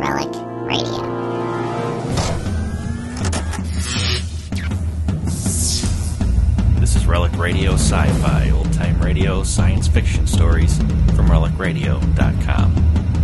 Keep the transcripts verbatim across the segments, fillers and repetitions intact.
Relic Radio. This is Relic Radio Sci-Fi, old-time radio, science fiction stories from relic radio dot com.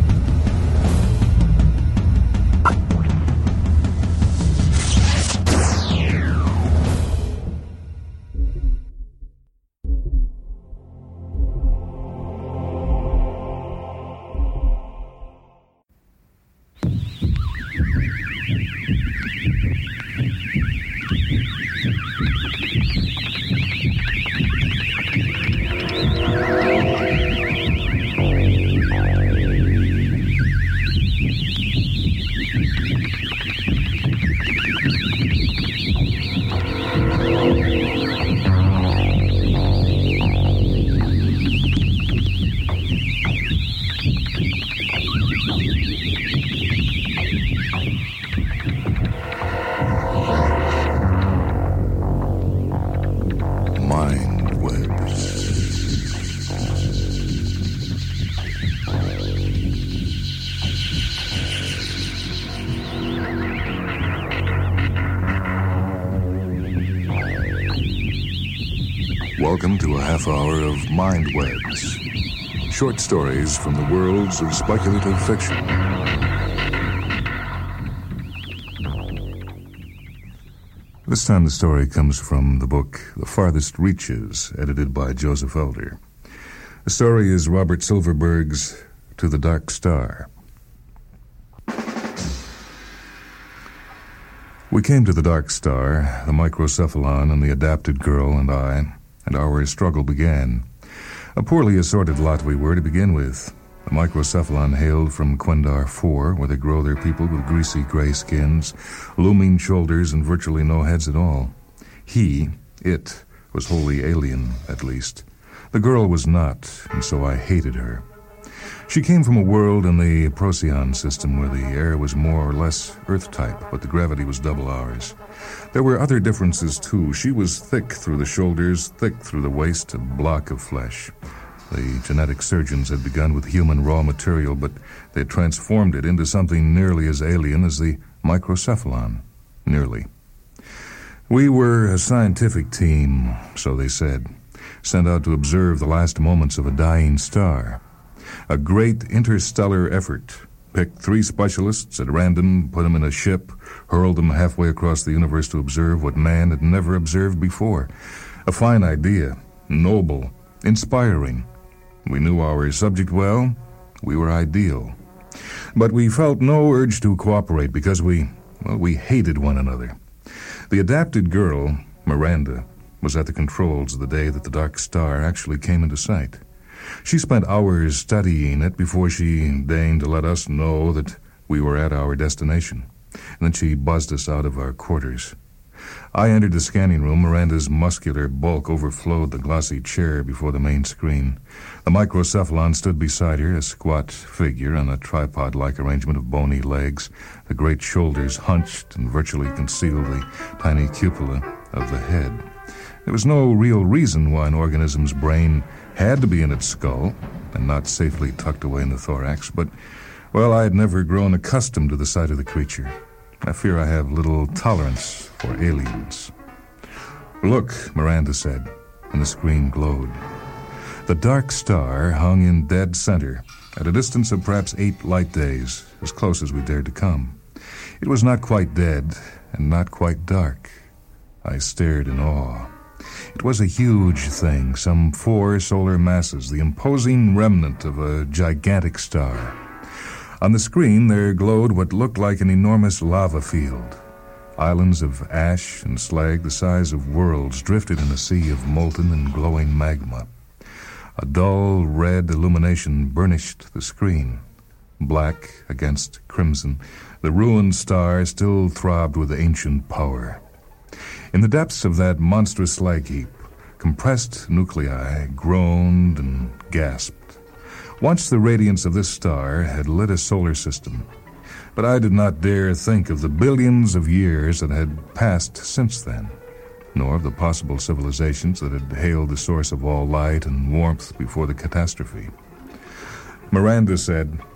Welcome to a half hour of Mind Webs, short stories from the worlds of speculative fiction. This time the story comes from the book The Farthest Reaches, edited by Joseph Elder. The story is Robert Silverberg's To the Dark Star. We came to the Dark Star, the microcephalon and the adapted girl and I, and our struggle began. A poorly assorted lot we were to begin with. The microcephalon hailed from Quendar four, where they grow their people with greasy gray skins, looming shoulders, and virtually no heads at all. He, it, was wholly alien, at least. The girl was not, and so I hated her. She came from a world in the Procyon system where the air was more or less Earth-type, but the gravity was double ours. There were other differences, too. She was thick through the shoulders, thick through the waist, a block of flesh. The genetic surgeons had begun with human raw material, but they had transformed it into something nearly as alien as the microcephalon. Nearly. We were a scientific team, so they said, sent out to observe the last moments of a dying star. A great interstellar effort. Picked three specialists at random, put them in a ship, hurled them halfway across the universe to observe what man had never observed before. A fine idea, noble, inspiring. We knew our subject well. We were ideal. But we felt no urge to cooperate because we, well, we hated one another. The adapted girl, Miranda, was at the controls the day that the Dark Star actually came into sight. She spent hours studying it before she deigned to let us know that we were at our destination. And then she buzzed us out of our quarters. I entered the scanning room. Miranda's muscular bulk overflowed the glossy chair before the main screen. The microcephalon stood beside her, a squat figure on a tripod-like arrangement of bony legs. The great shoulders hunched and virtually concealed the tiny cupola of the head. There was no real reason why an organism's brain had to be in its skull and not safely tucked away in the thorax, but, well, I had never grown accustomed to the sight of the creature. I fear I have little tolerance for aliens. Look, Miranda said, and the screen glowed. The Dark Star hung in dead center, at a distance of perhaps eight light days, as close as we dared to come. It was not quite dead and not quite dark. I stared in awe. It was a huge thing, some four solar masses, the imposing remnant of a gigantic star. On the screen there glowed what looked like an enormous lava field. Islands of ash and slag the size of worlds drifted in a sea of molten and glowing magma. A dull red illumination burnished the screen. Black against crimson, the ruined star still throbbed with ancient power. In the depths of that monstrous slag heap, compressed nuclei groaned and gasped. Once the radiance of this star had lit a solar system, but I did not dare think of the billions of years that had passed since then, nor of the possible civilizations that had hailed the source of all light and warmth before the catastrophe. Miranda said,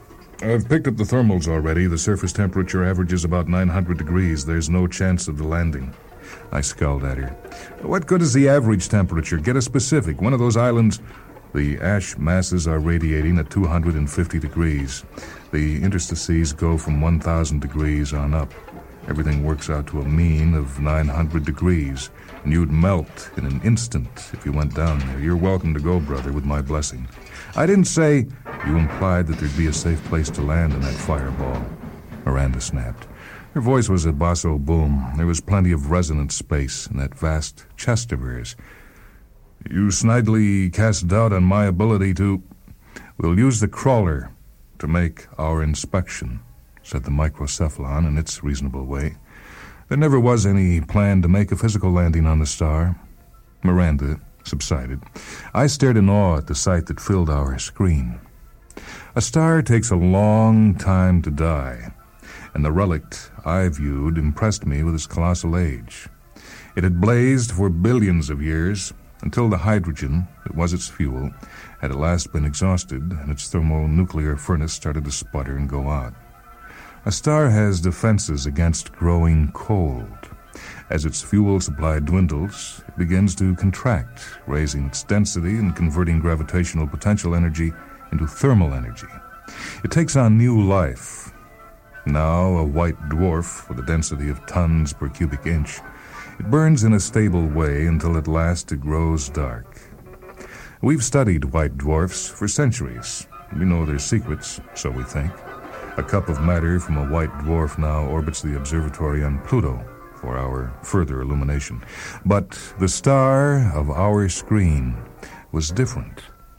I've picked up the thermals already. The surface temperature averages about nine hundred degrees. There's no chance of the landing. I scowled at her. What good is the average temperature? Get a specific. One of those islands... The ash masses are radiating at two hundred fifty degrees. The interstices go from one thousand degrees on up. Everything works out to a mean of nine hundred degrees, and you'd melt in an instant if you went down there. You're welcome to go, brother, with my blessing. I didn't say... You implied that there'd be a safe place to land in that fireball. Miranda snapped. Her voice was a basso boom. There was plenty of resonant space in that vast chest of hers. You snidely cast doubt on my ability to... We'll use the crawler to make our inspection, said the microcephalon in its reasonable way. There never was any plan to make a physical landing on the star. Miranda subsided. I stared in awe at the sight that filled our screen. A star takes a long time to die, and the relict I viewed impressed me with its colossal age. It had blazed for billions of years, until the hydrogen that was its fuel had at last been exhausted and its thermonuclear furnace started to sputter and go out. A star has defenses against growing cold. As its fuel supply dwindles, it begins to contract, raising its density and converting gravitational potential energy into thermal energy. It takes on new life. Now a white dwarf with a density of tons per cubic inch, it burns in a stable way until at last it grows dark. We've studied white dwarfs for centuries. We know their secrets, so we think. A cup of matter from a white dwarf now orbits the observatory on Pluto for our further illumination. But the star of our screen was different.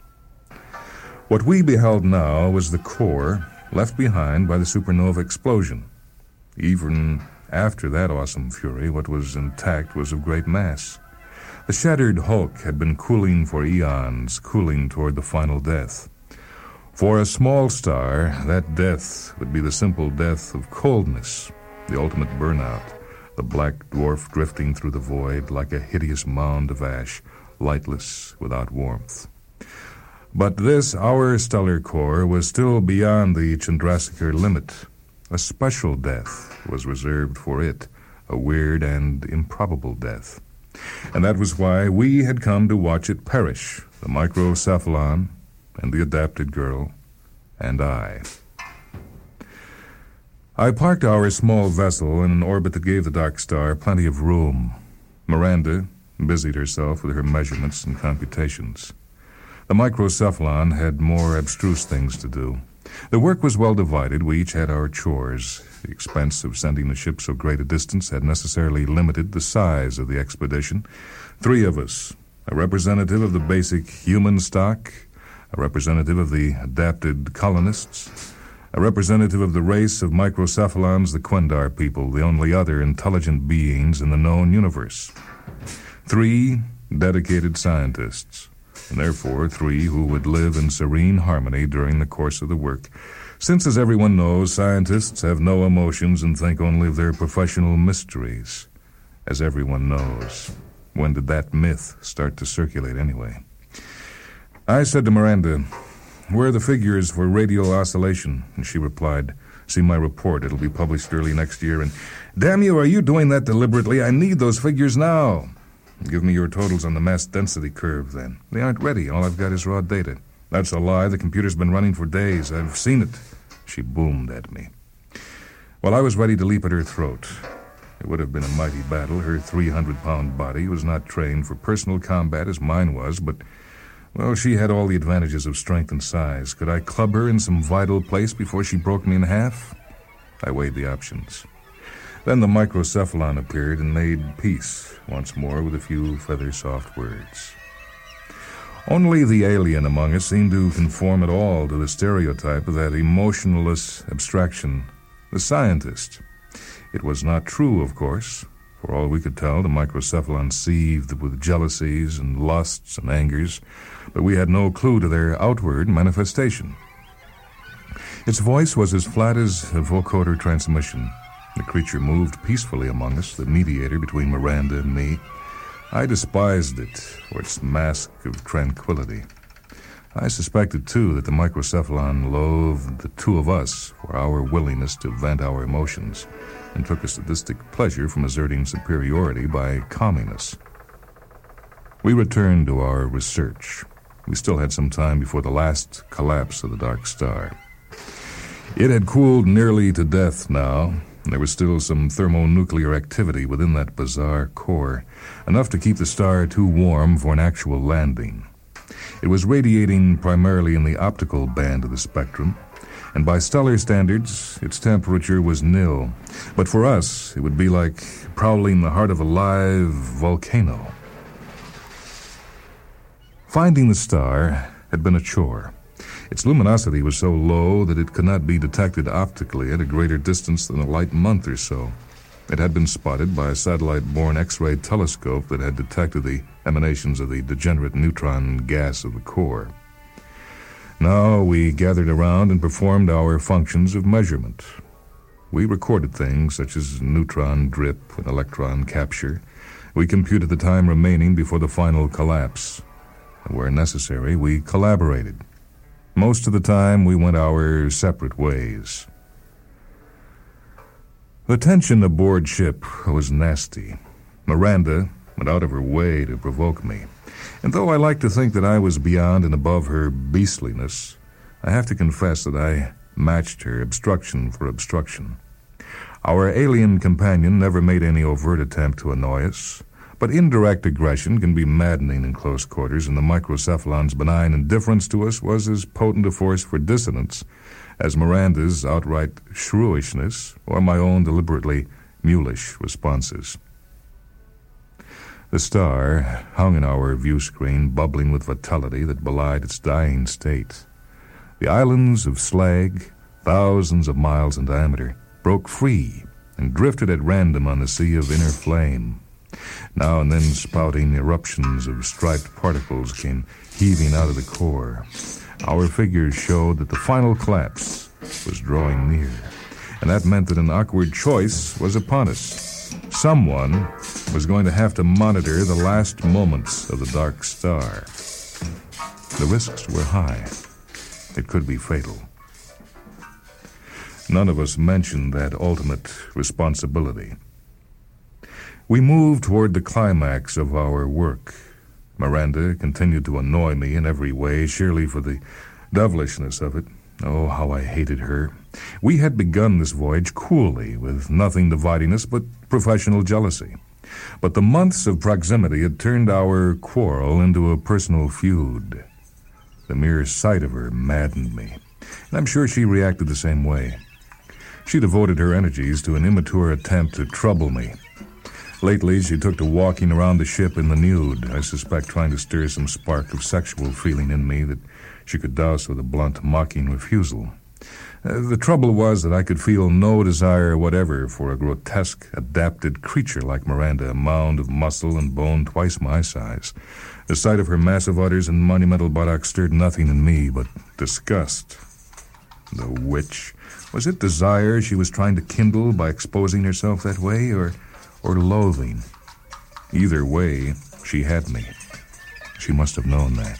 What we beheld now was the core left behind by the supernova explosion. Even after that awesome fury, what was intact was of great mass. The shattered hulk had been cooling for eons, cooling toward the final death. For a small star, that death would be the simple death of coldness, the ultimate burnout, the black dwarf drifting through the void like a hideous mound of ash, lightless, without warmth. But this, our stellar core, was still beyond the Chandrasekhar limit. A special death was reserved for it, a weird and improbable death. And that was why we had come to watch it perish, the microcephalon and the adapted girl and I. I parked our small vessel in an orbit that gave the dark star plenty of room. Miranda busied herself with her measurements and computations. The microcephalon had more abstruse things to do. The work was well divided. We each had our chores. The expense of sending the ship so great a distance had necessarily limited the size of the expedition. Three of us, a representative of the basic human stock, a representative of the adapted colonists, a representative of the race of microcephalons, the Quendar people, the only other intelligent beings in the known universe. Three dedicated scientists, and therefore three who would live in serene harmony during the course of the work. Since, as everyone knows, scientists have no emotions and think only of their professional mysteries. As everyone knows. When did that myth start to circulate anyway? I said to Miranda, "Where are the figures for radial oscillation?" And she replied, "See my report. It'll be published early next year." And, "Damn you, are you doing that deliberately? I need those figures now." "Give me your totals on the mass density curve, then." "They aren't ready. All I've got is raw data." "That's a lie. The computer's been running for days. I've seen it." She boomed at me. Well, I was ready to leap at her throat. It would have been a mighty battle. Her three hundred pound body was not trained for personal combat as mine was, but, well, she had all the advantages of strength and size. Could I club her in some vital place before she broke me in half? I weighed the options. Then the microcephalon appeared and made peace once more with a few feather-soft words. Only the alien among us seemed to conform at all to the stereotype of that emotionless abstraction, the scientist. It was not true, of course. For all we could tell, the microcephalon seethed with jealousies and lusts and angers, but we had no clue to their outward manifestation. Its voice was as flat as a vocoder transmission. The creature moved peacefully among us, the mediator between Miranda and me. I despised it for its mask of tranquility. I suspected, too, that the microcephalon loathed the two of us for our willingness to vent our emotions and took a sadistic pleasure from asserting superiority by calming us. We returned to our research. We still had some time before the last collapse of the dark star. It had cooled nearly to death now. There was still some thermonuclear activity within that bizarre core, enough to keep the star too warm for an actual landing. It was radiating primarily in the optical band of the spectrum, and by stellar standards, its temperature was nil. But for us, it would be like prowling the heart of a live volcano. Finding the star had been a chore. Its luminosity was so low that it could not be detected optically at a greater distance than a light month or so. It had been spotted by a satellite-borne X-ray telescope that had detected the emanations of the degenerate neutron gas of the core. Now we gathered around and performed our functions of measurement. We recorded things such as neutron drip and electron capture. We computed the time remaining before the final collapse. And where necessary, we collaborated. Most of the time, we went our separate ways. The tension aboard ship was nasty. Miranda went out of her way to provoke me. And though I like to think that I was beyond and above her beastliness, I have to confess that I matched her obstruction for obstruction. Our alien companion never made any overt attempt to annoy us, but indirect aggression can be maddening in close quarters, and the microcephalon's benign indifference to us was as potent a force for dissonance as Miranda's outright shrewishness or my own deliberately mulish responses. The star hung in our view screen, bubbling with vitality that belied its dying state. The islands of slag, thousands of miles in diameter, broke free and drifted at random on the sea of inner flame. Now and then spouting eruptions of striped particles came heaving out of the core. Our figures showed that the final collapse was drawing near, and that meant that an awkward choice was upon us. Someone was going to have to monitor the last moments of the dark star. The risks were high. It could be fatal. None of us mentioned that ultimate responsibility. We moved toward the climax of our work. Miranda continued to annoy me in every way, surely for the devilishness of it. Oh, how I hated her. We had begun this voyage coolly, with nothing dividing us but professional jealousy. But the months of proximity had turned our quarrel into a personal feud. The mere sight of her maddened me, and I'm sure she reacted the same way. She devoted her energies to an immature attempt to trouble me. Lately, she took to walking around the ship in the nude, I suspect trying to stir some spark of sexual feeling in me that she could douse with a blunt, mocking refusal. Uh, the trouble was that I could feel no desire whatever for a grotesque, adapted creature like Miranda, a mound of muscle and bone twice my size. The sight of her massive udders and monumental buttocks stirred nothing in me but disgust. The witch. Was it desire she was trying to kindle by exposing herself that way, or... or loathing? Either way, she had me. She must have known that.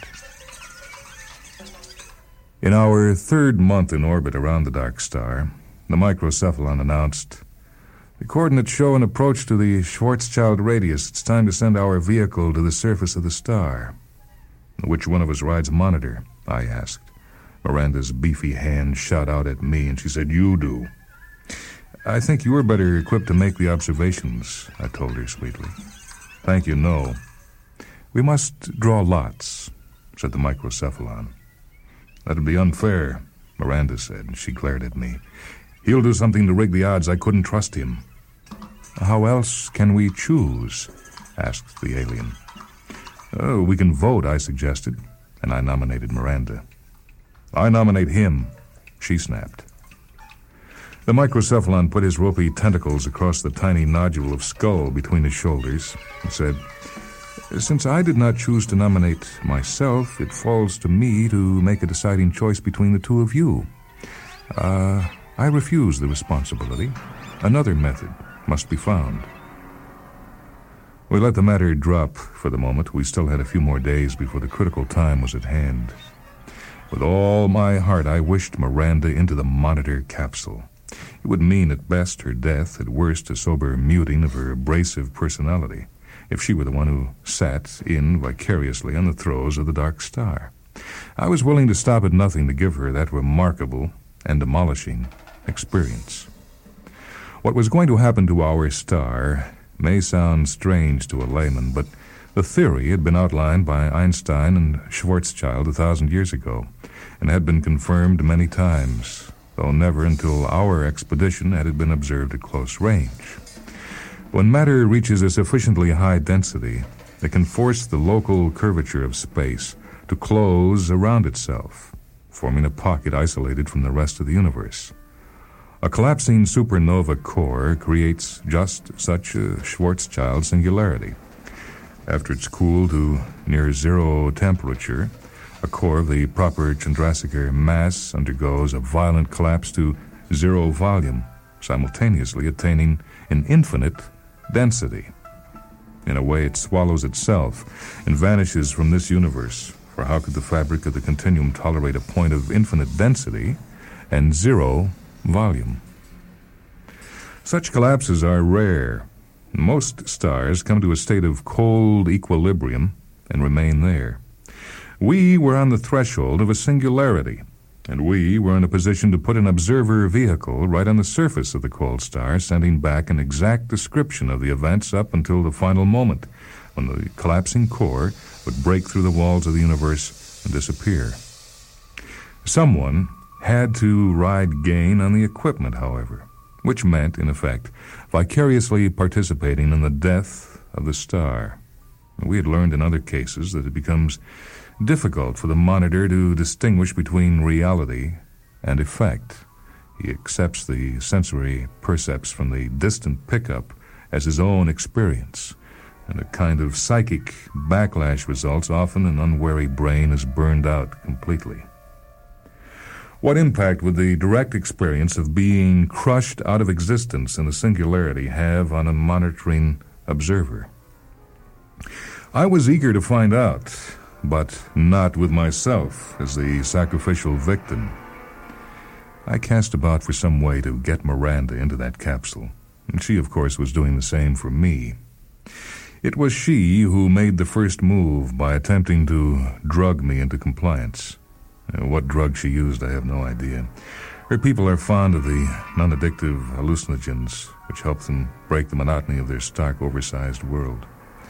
In our third month in orbit around the dark star, the microcephalon announced, "The coordinates show an approach to the Schwarzschild radius. It's time to send our vehicle to the surface of the star." "Which one of us rides monitor?" I asked. Miranda's beefy hand shot out at me, and she said, "You do." "I think you are better equipped to make the observations," I told her sweetly. "Thank you, no. We must draw lots," said the microcephalon. "That'd be unfair," Miranda said, and she glared at me. "He'll do something to rig the odds. I couldn't trust him." "How else can we choose?" asked the alien. "Oh, we can vote," I suggested, and I nominated Miranda. "I nominate him," she snapped. The microcephalon put his ropey tentacles across the tiny nodule of skull between his shoulders and said, "Since I did not choose to nominate myself, it falls to me to make a deciding choice between the two of you. Uh, I refuse the responsibility. Another method must be found." We let the matter drop for the moment. We still had a few more days before the critical time was at hand. With all my heart, I wished Miranda into the Monitor capsule. It would mean at best her death, at worst a sober muting of her abrasive personality, if she were the one who sat in vicariously on the throes of the Dark Star. I was willing to stop at nothing to give her that remarkable and demolishing experience. What was going to happen to our star may sound strange to a layman, but the theory had been outlined by Einstein and Schwarzschild a thousand years ago, and had been confirmed many times, though never until our expedition had it been observed at close range. When matter reaches a sufficiently high density, it can force the local curvature of space to close around itself, forming a pocket isolated from the rest of the universe. A collapsing supernova core creates just such a Schwarzschild singularity. After it's cooled to near zero temperature, a core of the proper Chandrasekhar mass undergoes a violent collapse to zero volume, simultaneously attaining an infinite density. In a way, it swallows itself and vanishes from this universe, for how could the fabric of the continuum tolerate a point of infinite density and zero volume? Such collapses are rare. Most stars come to a state of cold equilibrium and remain there. We were on the threshold of a singularity, and we were in a position to put an observer vehicle right on the surface of the cold star, sending back an exact description of the events up until the final moment, when the collapsing core would break through the walls of the universe and disappear. Someone had to ride gain on the equipment, however, which meant, in effect, vicariously participating in the death of the star. We had learned in other cases that it becomes difficult for the Monitor to distinguish between reality and effect. He accepts the sensory percepts from the distant pickup as his own experience, and a kind of psychic backlash results. Often an unwary brain is burned out completely. What impact would the direct experience of being crushed out of existence in a singularity have on a monitoring observer? I was eager to find out, but not with myself as the sacrificial victim. I cast about for some way to get Miranda into that capsule, and she, of course, was doing the same for me. It was she who made the first move by attempting to drug me into compliance. What drug she used, I have no idea. Her people are fond of the non-addictive hallucinogens, which help them break the monotony of their stark, oversized world.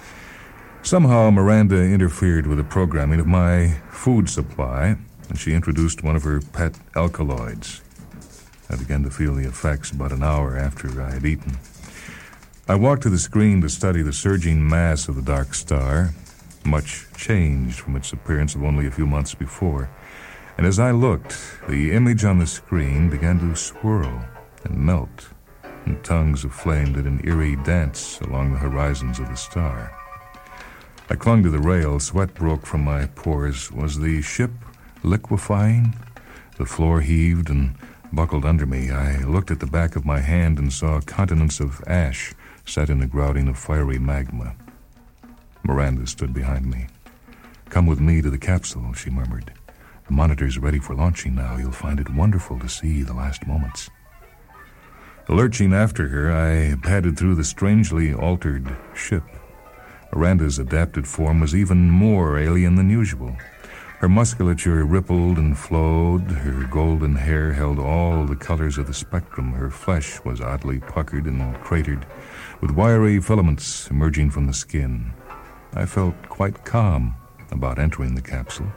Somehow Miranda interfered with the programming of my food supply, and she introduced one of her pet alkaloids. I began to feel the effects about an hour after I had eaten. I walked to the screen to study the surging mass of the dark star, much changed from its appearance of only a few months before. And as I looked, the image on the screen began to swirl and melt, and tongues of flame did an eerie dance along the horizons of the star. I clung to the rail. Sweat broke from my pores. Was the ship liquefying? The floor heaved and buckled under me. I looked at the back of my hand and saw continents of ash set in the grouting of fiery magma. Miranda stood behind me. "Come with me to the capsule," she murmured. "The Monitor's ready for launching now. You'll find it wonderful to see the last moments." Lurching after her, I padded through the strangely altered ship. Miranda's adapted form was even more alien than usual. Her musculature rippled and flowed. Her golden hair held all the colors of the spectrum. Her flesh was oddly puckered and cratered, with wiry filaments emerging from the skin. I felt quite calm about entering the capsule.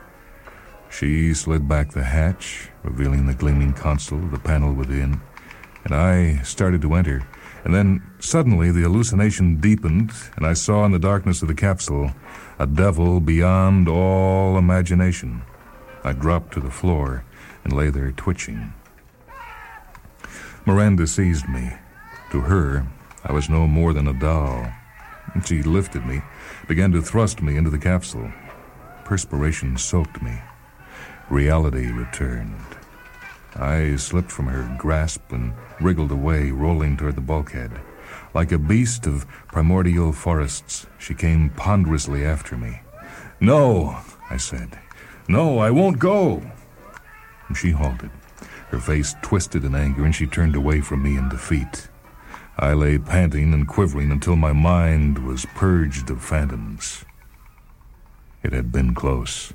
She slid back the hatch, revealing the gleaming console, the panel within, and I started to enter. And then, suddenly, the hallucination deepened, and I saw in the darkness of the capsule a devil beyond all imagination. I dropped to the floor and lay there twitching. Miranda seized me. To her, I was no more than a doll. She lifted me, began to thrust me into the capsule. Perspiration soaked me. Reality returned. I slipped from her grasp and wriggled away, rolling toward the bulkhead. Like a beast of primordial forests, she came ponderously after me. "No," I said. "No, I won't go." She halted, her face twisted in anger, and she turned away from me in defeat. I lay panting and quivering until my mind was purged of phantoms. It had been close.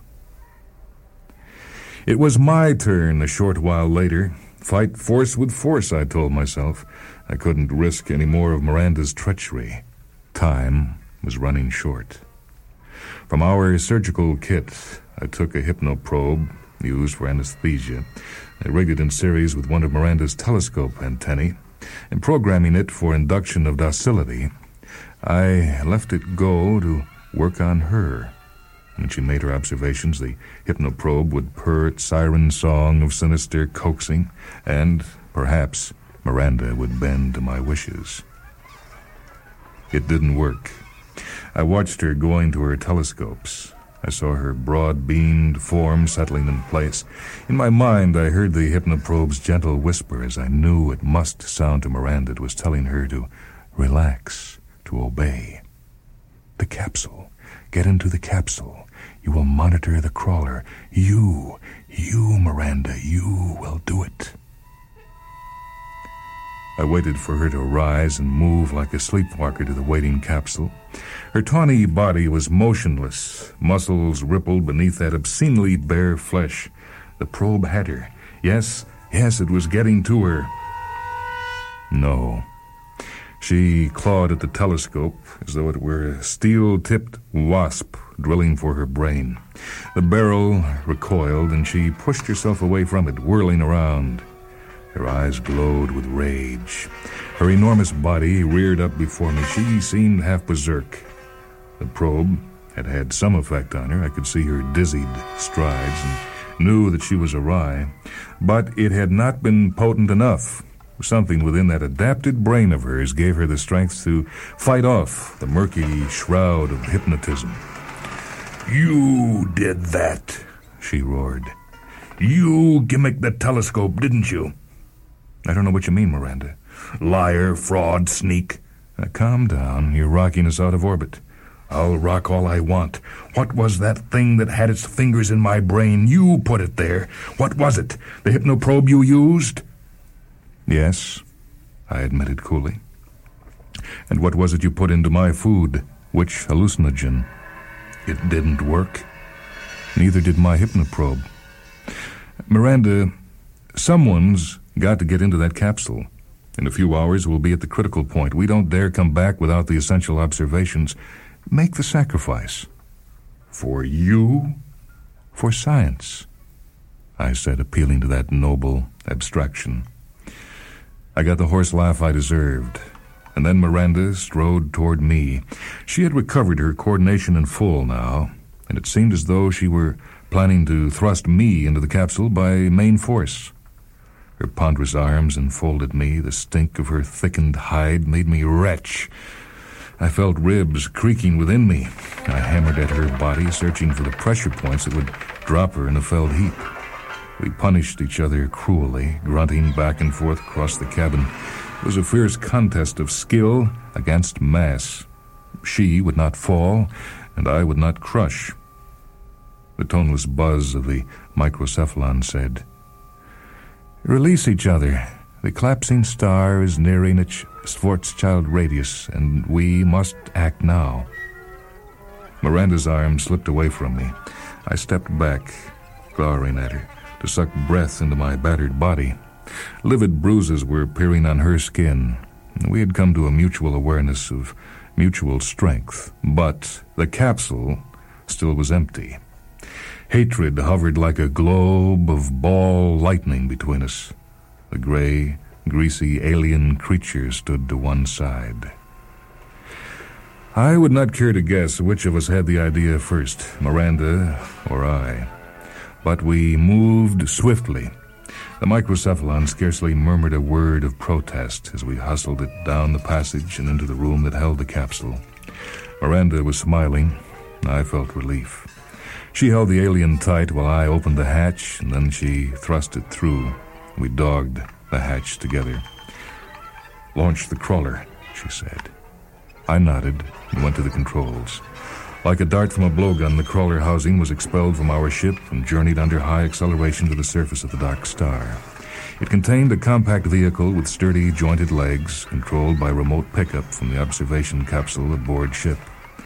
It was my turn a short while later. Fight force with force, I told myself. I couldn't risk any more of Miranda's treachery. Time was running short. From our surgical kit, I took a hypnoprobe used for anesthesia. I rigged it in series with one of Miranda's telescope antennae, and programming it for induction of docility, I left it go to work on her. When she made her observations, the hypnoprobe would purr its siren song of sinister coaxing, and, perhaps, Miranda would bend to my wishes. It didn't work. I watched her going to her telescopes. I saw her broad-beamed form settling in place. In my mind, I heard the hypnoprobe's gentle whisper, as I knew it must sound to Miranda. It was telling her to relax, to obey. The capsule. Get into the capsule. You will monitor the crawler. You, you, Miranda, you will do it. I waited for her to rise and move like a sleepwalker to the waiting capsule. Her tawny body was motionless. Muscles rippled beneath that obscenely bare flesh. The probe had her. Yes, yes, it was getting to her. No. She clawed at the telescope as though it were a steel-tipped wasp drilling for her brain. The barrel recoiled, and she pushed herself away from it, whirling around. Her eyes glowed with rage. Her enormous body reared up before me. She seemed half berserk. The probe had had some effect on her. I could see her dizzied strides and knew that she was awry. But it had not been potent enough. Something within that adapted brain of hers gave her the strength to fight off the murky shroud of hypnotism. "You did that," she roared. "You gimmicked the telescope, didn't you?" "I don't know what you mean, Miranda." "Liar, fraud, sneak." Now, calm down. You're rocking us out of orbit. "I'll rock all I want. What was that thing that had its fingers in my brain? You put it there. What was it? The hypnoprobe you used?" "Yes," I admitted coolly. "And what was it you put into my food? Which hallucinogen?" "It didn't work." "Neither did my hypnoprobe." "Miranda, someone's got to get into that capsule. In a few hours, we'll be at the critical point. We don't dare come back without the essential observations. Make the sacrifice." "For you?" "For science," I said, appealing to that noble abstraction. I got the horse laugh I deserved, and then Miranda strode toward me. She had recovered her coordination in full now, and it seemed as though she were planning to thrust me into the capsule by main force. Her ponderous arms enfolded me. The stink of her thickened hide made me retch. I felt ribs creaking within me. I hammered at her body, searching for the pressure points that would drop her in a felled heap. We punished each other cruelly, grunting back and forth across the cabin. It was a fierce contest of skill against mass. She would not fall, and I would not crush. The toneless buzz of the microcephalon said, "Release each other. The collapsing star is nearing its Schwarzschild radius, and we must act now." Miranda's arm slipped away from me. I stepped back, glowering at her, to suck breath into my battered body. Livid bruises were appearing on her skin. We had come to a mutual awareness of mutual strength, but the capsule still was empty. Hatred hovered like a globe of ball lightning between us. The gray, greasy alien creature stood to one side. I would not care to guess which of us had the idea first, Miranda or I. But we moved swiftly. The microcephalon scarcely murmured a word of protest as we hustled it down the passage and into the room that held the capsule. Miranda was smiling. I felt relief. She held the alien tight while I opened the hatch, and then she thrust it through. We dogged the hatch together. "Launch the crawler," she said. I nodded and went to the controls. Like a dart from a blowgun, the crawler housing was expelled from our ship and journeyed under high acceleration to the surface of the Dark Star. It contained a compact vehicle with sturdy, jointed legs, controlled by remote pickup from the observation capsule aboard ship.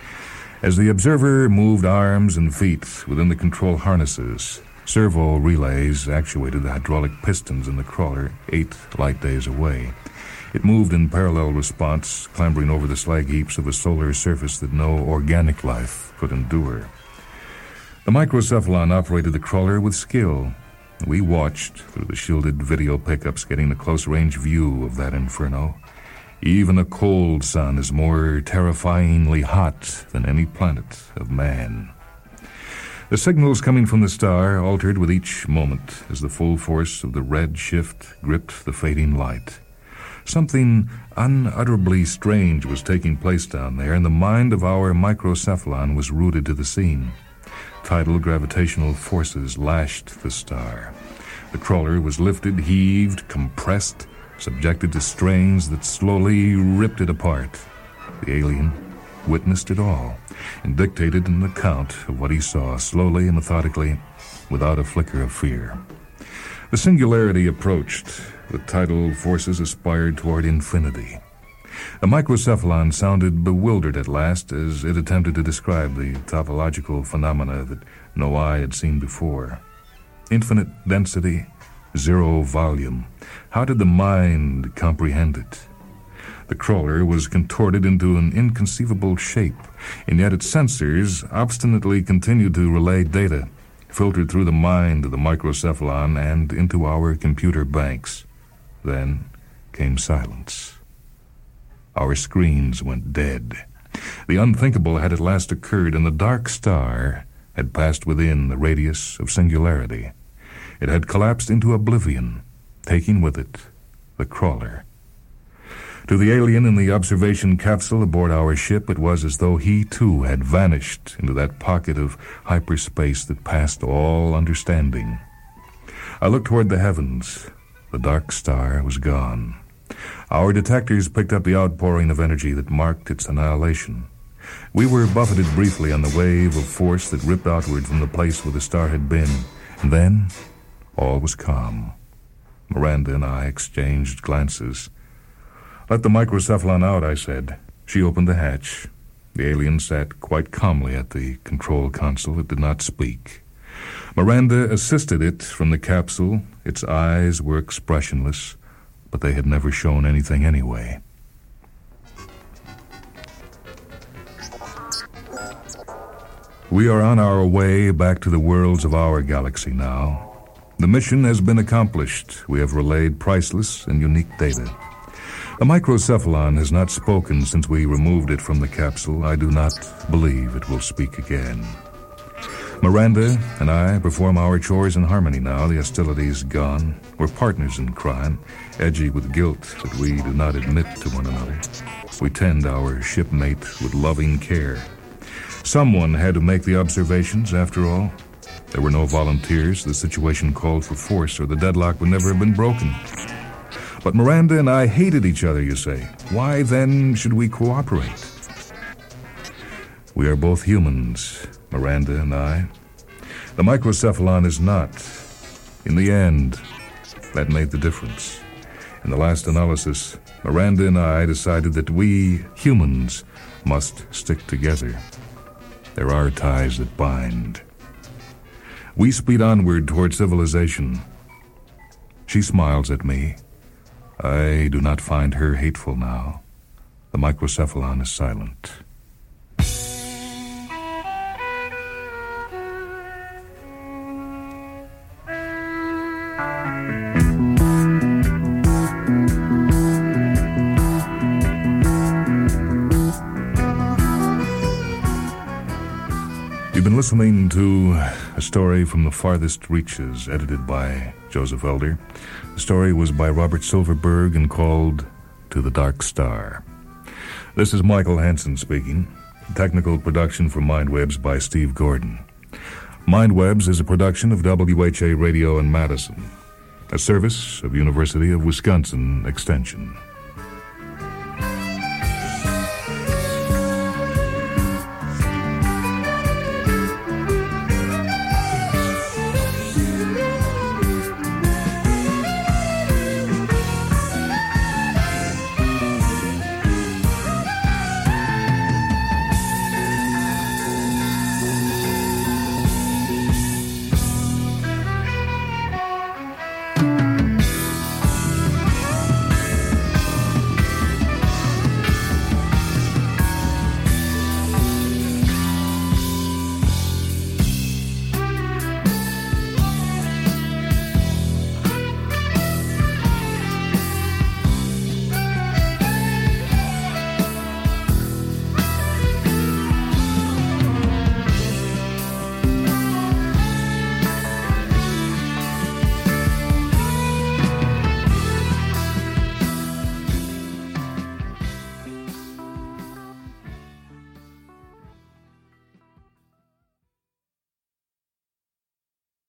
As the observer moved arms and feet within the control harnesses, servo relays actuated the hydraulic pistons in the crawler eight light days away. It moved in parallel response, clambering over the slag heaps of a solar surface that no organic life could endure. The microcephalon operated the crawler with skill. We watched through the shielded video pickups, getting a close-range view of that inferno. Even a cold sun is more terrifyingly hot than any planet of man. The signals coming from the star altered with each moment as the full force of the red shift gripped the fading light. Something unutterably strange was taking place down there, and the mind of our microcephalon was rooted to the scene. Tidal gravitational forces lashed the star. The crawler was lifted, heaved, compressed, subjected to strains that slowly ripped it apart. The alien witnessed it all and dictated an account of what he saw, slowly and methodically, without a flicker of fear. The singularity approached. The tidal forces aspired toward infinity. The microcephalon sounded bewildered at last as it attempted to describe the topological phenomena that no eye had seen before. Infinite density, zero volume. How did the mind comprehend it? The crawler was contorted into an inconceivable shape, and yet its sensors obstinately continued to relay data, filtered through the mind of the microcephalon and into our computer banks. Then came silence. Our screens went dead. The unthinkable had at last occurred, and the Dark Star had passed within the radius of singularity. It had collapsed into oblivion, taking with it the crawler. To the alien in the observation capsule aboard our ship, it was as though he, too, had vanished into that pocket of hyperspace that passed all understanding. I looked toward the heavens. The Dark Star was gone. Our detectors picked up the outpouring of energy that marked its annihilation. We were buffeted briefly on the wave of force that ripped outward from the place where the star had been, and then all was calm. Miranda and I exchanged glances. "Let the microcephalon out," I said. She opened the hatch. The alien sat quite calmly at the control console. It did not speak. Miranda assisted it from the capsule. Its eyes were expressionless, but they had never shown anything anyway. We are on our way back to the worlds of our galaxy now. The mission has been accomplished. We have relayed priceless and unique data. The microcephalon has not spoken since we removed it from the capsule. I do not believe it will speak again. Miranda and I perform our chores in harmony now. The hostility's gone. We're partners in crime, edgy with guilt that we do not admit to one another. We tend our shipmate with loving care. Someone had to make the observations, after all. There were no volunteers. The situation called for force, or the deadlock would never have been broken. But Miranda and I hated each other, you say. Why, then, should we cooperate? We are both humans, Miranda and I. The microcephalon is not. In the end, that made the difference. In the last analysis, Miranda and I decided that we, humans, must stick together. There are ties that bind. We speed onward toward civilization. She smiles at me. I do not find her hateful now. The microcephalon is silent. You've been listening to a story from The Farthest Reaches, edited by Joseph Elder. The story was by Robert Silverberg and called To the Dark Star. This is Michael Hansen speaking. Technical production for MindWebs by Steve Gordon. MindWebs is a production of W H A Radio in Madison, a service of University of Wisconsin Extension.